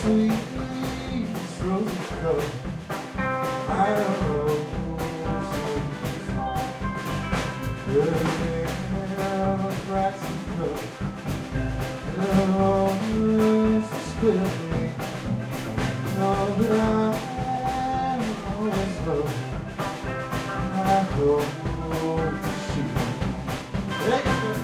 sweetest rose color. I don't know. The bright color. And always split me. Know that I always love. I hope to see you. Hey.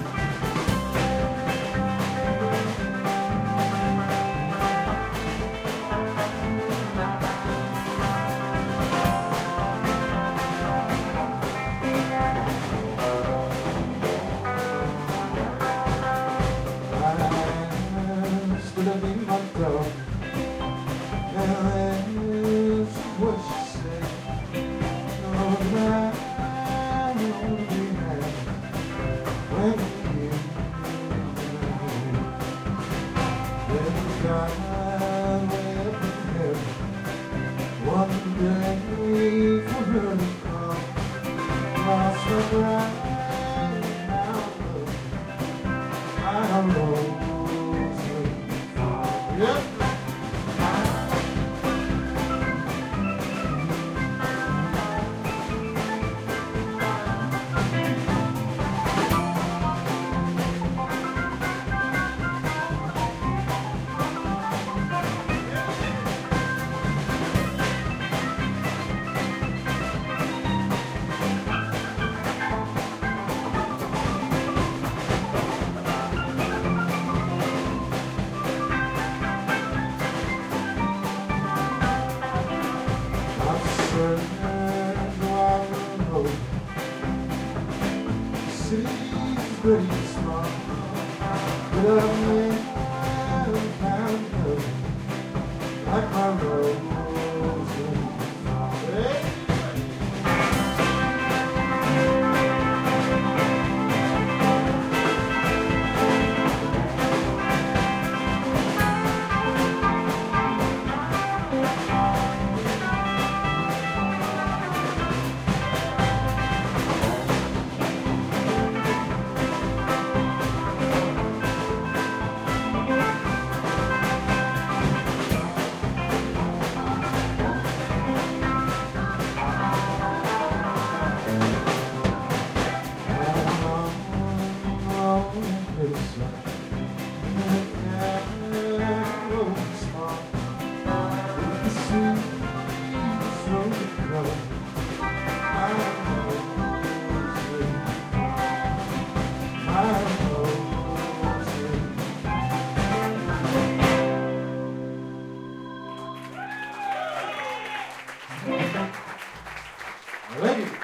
One day for her to come, lost her bride, I rose and far. Yep. City's pretty small, but I've never found love like my rose and fall. Hey. Thank you.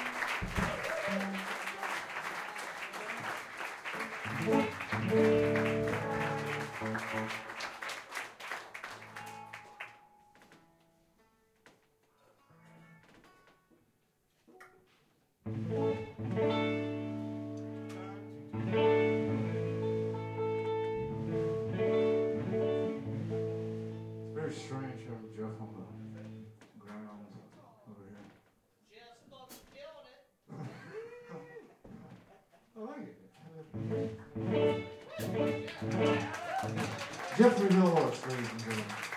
It's very strange having Jeff on the ground over here. Jeff's fucking killing it. I like it. Jeffrey Milhorst, ladies and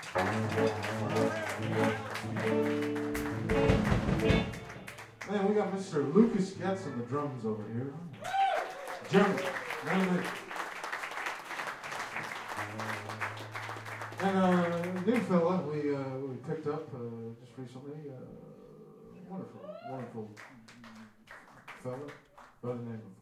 gentlemen. Man, we got Mr. Lucas Getz on the drums over here. German. And a new fella we picked up just recently. Wonderful fella by the name of